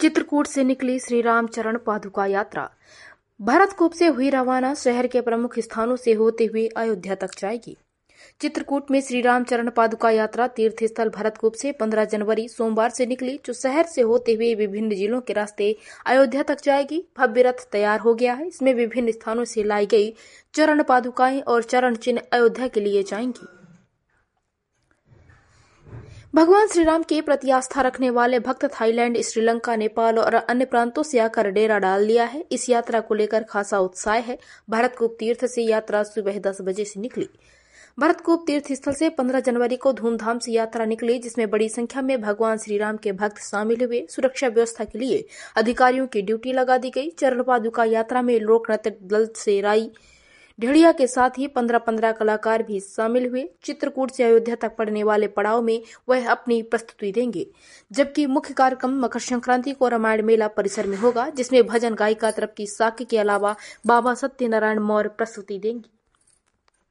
चित्रकूट से निकली श्री रामचरण पादुका यात्रा भरतकूप से हुई रवाना। शहर के प्रमुख स्थानों से होते हुए अयोध्या तक जाएगी। चित्रकूट में श्री रामचरण पादुका यात्रा तीर्थ स्थल भरतकूप से 15 जनवरी सोमवार से निकली, जो शहर से होते हुए विभिन्न जिलों के रास्ते अयोध्या तक जाएगी। भव्य रथ तैयार हो गया है। इसमें विभिन्न स्थानों से लाई गई चरण पादुकाएं और चरण चिन्ह अयोध्या के लिए जाएंगी। भगवान श्री राम के प्रति आस्था रखने वाले भक्त थाईलैंड, श्रीलंका, नेपाल और अन्य प्रांतों से आकर डेरा डाल लिया है। इस यात्रा को लेकर खासा उत्साह है। भरतकूप तीर्थ से यात्रा सुबह 10 बजे से निकली। भरतकूप तीर्थ स्थल से 15 जनवरी को धूमधाम से यात्रा निकली, जिसमें बड़ी संख्या में भगवान श्री राम के भक्त शामिल हुए। सुरक्षा व्यवस्था के लिए अधिकारियों की ड्यूटी लगा दी गई। चरण पादुका यात्रा में लोक नृत्य दल से राई ढेड़िया के साथ ही 15 कलाकार भी शामिल हुए। चित्रकूट से अयोध्या तक पड़ने वाले पड़ाव में वह अपनी प्रस्तुति देंगे, जबकि मुख्य कार्यक्रम मकर संक्रांति को रामायण मेला परिसर में होगा, जिसमें भजन गायिका तरफ की साकी के अलावा बाबा सत्यनारायण मौर्य प्रस्तुति देंगी।